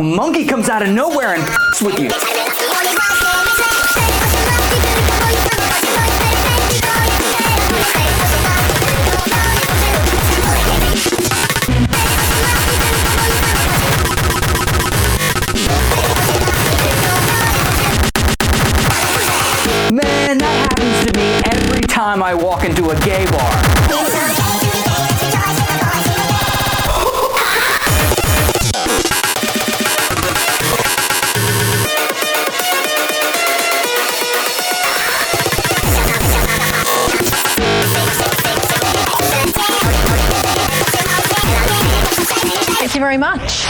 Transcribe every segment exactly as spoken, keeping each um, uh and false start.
A monkey comes out of nowhere and f***s with you. Man, that happens to me every time I walk into a gay bar. Thank you very much.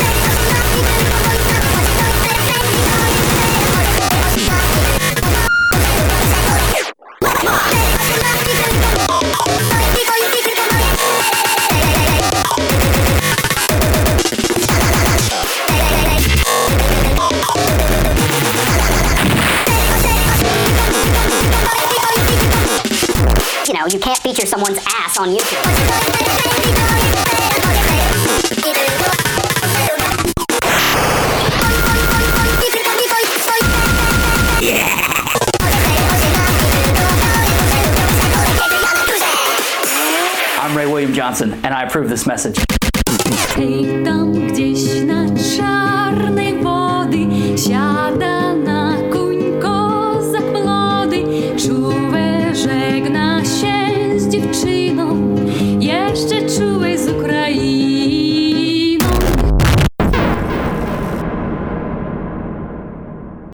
You know, you can't feature someone's ass on YouTube. I'm Ray William Johnson, and I approve this message. Hej, tam gdzieś na czarnej wody siada na kuń kozak młody, czuwe żegna się z dziewczyną.